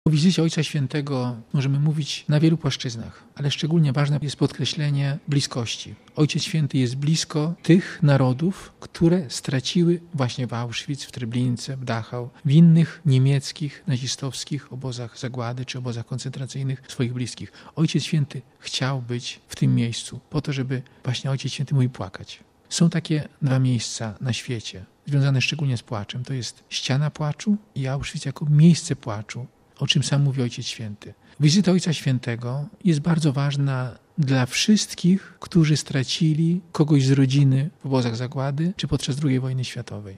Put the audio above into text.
O wizycie Ojca Świętego możemy mówić na wielu płaszczyznach, ale szczególnie ważne jest podkreślenie bliskości. Ojciec Święty jest blisko tych narodów, które straciły właśnie w Auschwitz, w Treblince, w Dachau, w innych niemieckich, nazistowskich obozach zagłady czy obozach koncentracyjnych swoich bliskich. Ojciec Święty chciał być w tym miejscu po to, żeby właśnie Ojciec Święty mógł płakać. Są takie dwa miejsca na świecie, związane szczególnie z płaczem. To jest ściana płaczu i Auschwitz jako miejsce płaczu, o czym sam mówi Ojciec Święty. Wizyta Ojca Świętego jest bardzo ważna dla wszystkich, którzy stracili kogoś z rodziny w obozach zagłady czy podczas II wojny światowej.